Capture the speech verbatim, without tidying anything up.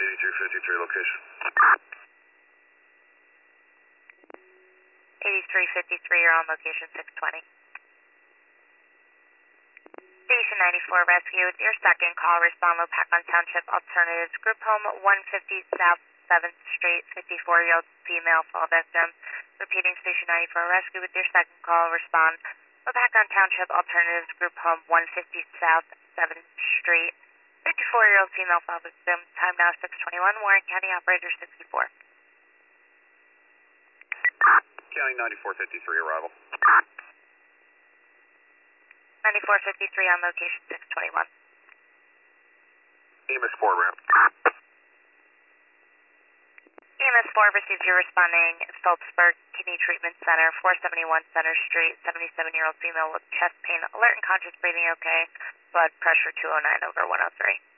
eighty-three fifty-three location. eighty-three fifty-three, you're on location six twenty. Station ninety-four Rescue, with your second call, respond Lopakon Township Alternatives, Group Home one fifty South seventh Street, fifty-four-year-old female fall victim. Repeating, Station ninety-four Rescue, with your second call, respond Lopakon Township Alternatives, Group Home one fifty South seventh Street, fifty-four-year-old female fall victim. Time now six twenty-one, Warren County Operator sixty-four. County ninety-four fifty-three, arrival. ninety-four fifty-three on location six twenty-one. E M S four ramp. E M S four receives your responding Phillipsburg Kidney Treatment Center, four seventy-one Center Street, seventy-seven-year-old female with chest pain, alert and conscious, breathing okay, blood pressure two oh nine over one oh three.